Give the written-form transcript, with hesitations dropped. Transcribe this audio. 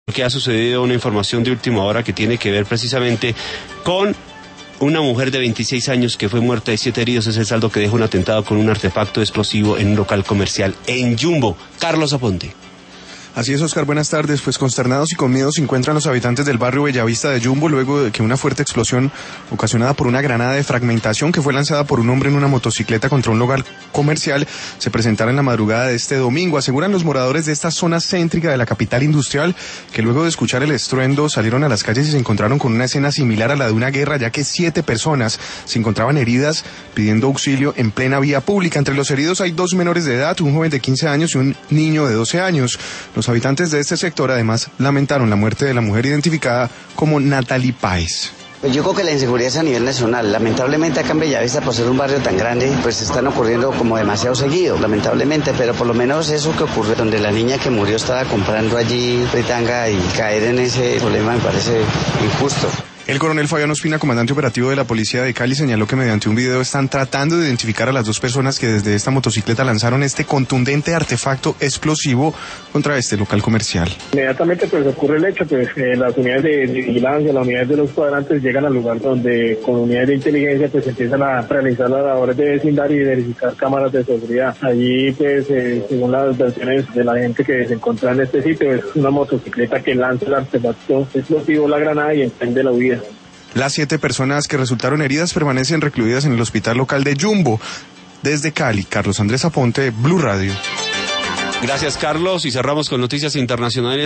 Que ha sucedido una información de última hora que tiene que ver precisamente con una mujer de 26 años que fue muerta y 7 heridos. Es el saldo que deja un atentado con un artefacto explosivo en un local comercial en Jumbo. Carlos Aponte. Así es, Oscar, buenas tardes. Pues consternados y con miedo se encuentran los habitantes del barrio Bellavista de Jumbo luego de que una fuerte explosión ocasionada por una granada de fragmentación que fue lanzada por un hombre en una motocicleta contra un local comercial se presentara en la madrugada de este domingo. Aseguran los moradores de esta zona céntrica de la capital industrial que luego de escuchar el estruendo salieron a las calles y se encontraron con una escena similar a la de una guerra, ya que 7 personas se encontraban heridas pidiendo auxilio en plena vía pública. Entre los heridos hay 2 menores de edad, un joven de 15 años y un niño de 12 años. Los habitantes de este sector además lamentaron la muerte de la mujer identificada como Natalie Páez. Pues yo creo que la inseguridad es a nivel nacional. Lamentablemente acá en Bellavista, por ser un barrio tan grande, pues están ocurriendo como demasiado seguido, lamentablemente, pero por lo menos eso que ocurrió, donde la niña que murió estaba comprando allí fritanga y caer en ese problema me parece injusto. El coronel Fabián Ospina, comandante operativo de la policía de Cali, señaló que mediante un video están tratando de identificar a las 2 personas que desde esta motocicleta lanzaron este contundente artefacto explosivo contra este local comercial. Inmediatamente pues ocurre el hecho, pues las unidades de vigilancia, las unidades de los cuadrantes llegan al lugar donde con unidades de inteligencia pues empiezan a realizar las labores de vecindario y verificar cámaras de seguridad. Allí pues según las versiones de la gente que se encuentra en este sitio, es una motocicleta que lanza el artefacto explosivo, la granada, y emprende la huida. Las 7 personas que resultaron heridas permanecen recluidas en el hospital local de Jumbo. Desde Cali, Carlos Andrés Aponte, Blue Radio. Gracias, Carlos, y cerramos con noticias internacionales.